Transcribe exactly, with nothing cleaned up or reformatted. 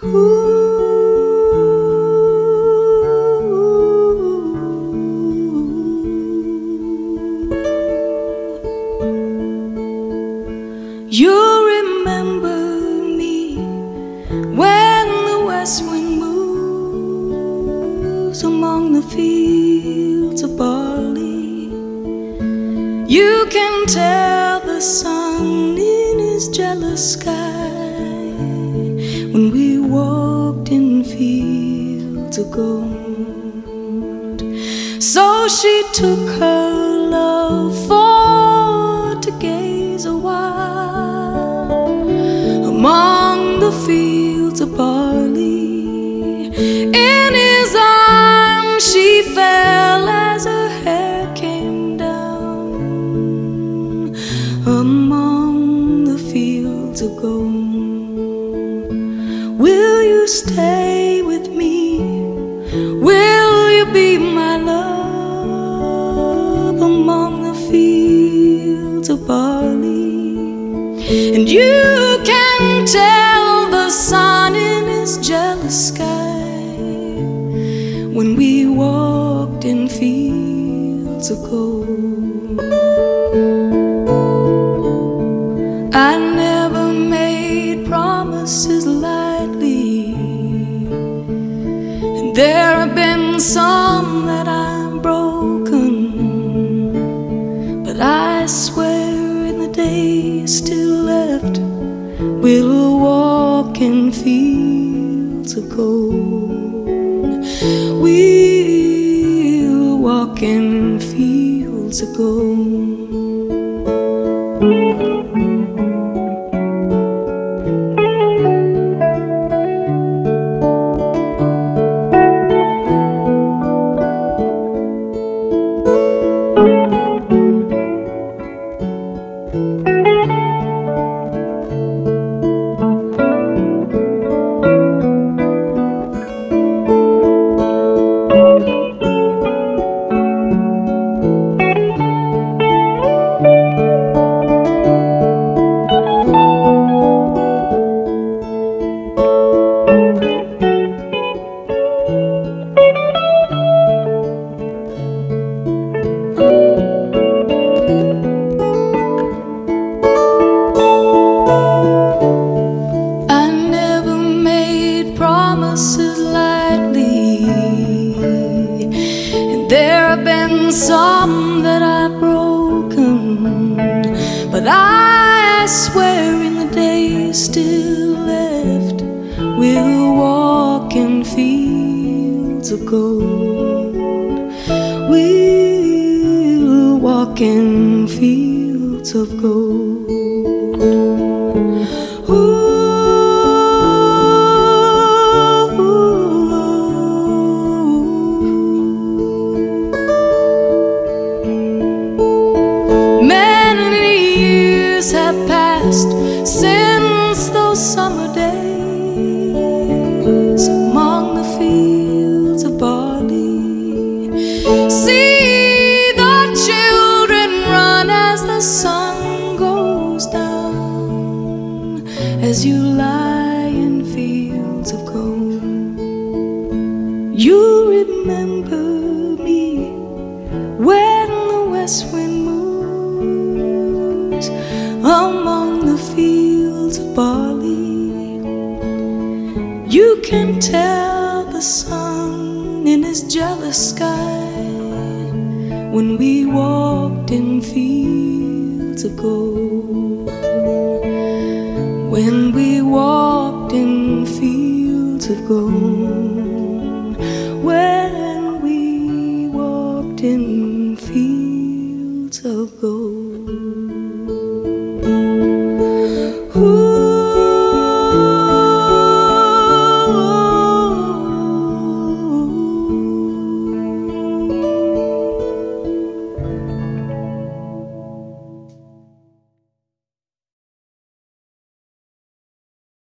You remember me when the west wind moves among the fields of barley. You can tell the sun in his jealous sky when we walked in fields of gold. So she took her love for to gaze a while among the fields of barley. In his arms she fell as her hair came down among the fields of gold. Will you stay with me? Will you be my love among the fields of barley? And you can tell the sun in his jealous sky when we walked in fields of gold. I never made promises lightly, and there have been some that I've broken, but I swear in the days still left we'll walk in fields of gold. We'll walk in fields of gold. There have been some that I've broken, but I swear in the days still left we'll walk in fields of gold. We'll walk in fields of gold. Ooh. Have passed since those summer days among the fields of barley. See the children run as the sun goes down, as you lie in fields of gold. You remember me when the west wind moves among the fields of barley. You can tell the sun in his jealous sky when we walked in fields of gold. When we walked in fields of gold. When we walked in fields of gold.